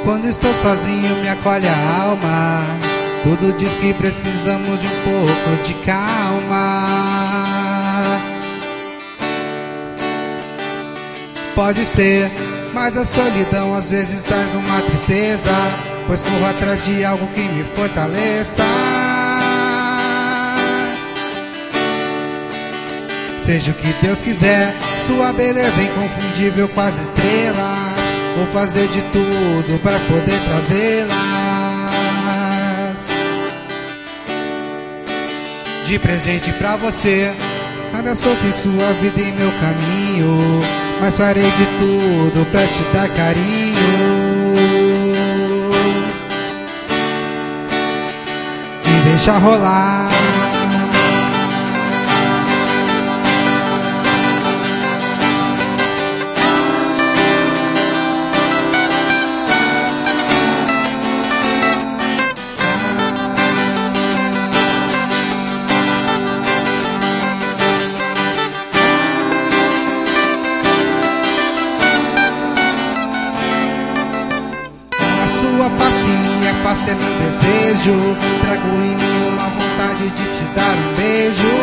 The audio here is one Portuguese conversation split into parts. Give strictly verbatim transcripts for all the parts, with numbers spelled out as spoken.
Quando estou sozinho me acolhe a alma. Tudo diz que precisamos de um pouco de calma. Pode ser, mas a solidão às vezes traz uma tristeza, pois corro atrás de algo que me fortaleça. Seja o que Deus quiser, sua beleza é inconfundível com as estrelas. Vou fazer de tudo para poder trazê-las de presente pra você. Nada sou sem sua vida em meu caminho, mas farei de tudo pra te dar carinho. E deixa rolar. Sua face, minha face é meu desejo. Trago em mim uma vontade de te dar um beijo.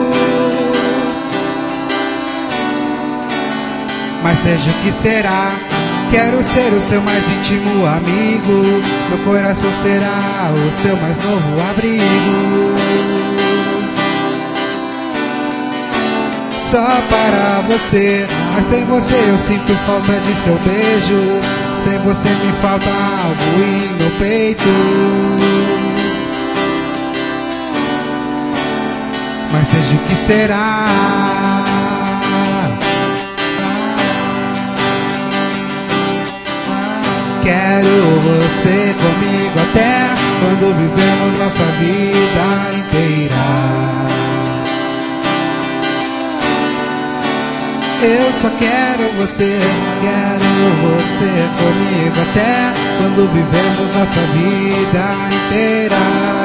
Mas seja o que será, quero ser o seu mais íntimo amigo. Meu coração será o seu mais novo abrigo. Só para você, mas sem você eu sinto falta de seu beijo. Sem você me falta algo em meu peito. Mas seja o que será, quero você comigo até quando vivemos nossa vida inteira. Eu só quero você, quero você comigo até quando vivemos nossa vida inteira.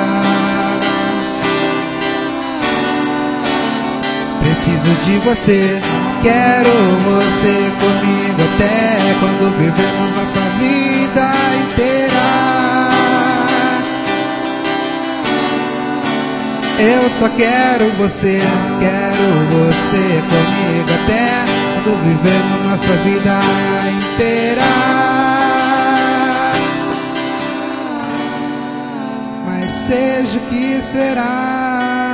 Preciso de você, quero você comigo até quando vivemos nossa vida inteira. Eu só quero você, quero você comigo até quando vivemos nossa vida inteira. Mas seja o que será.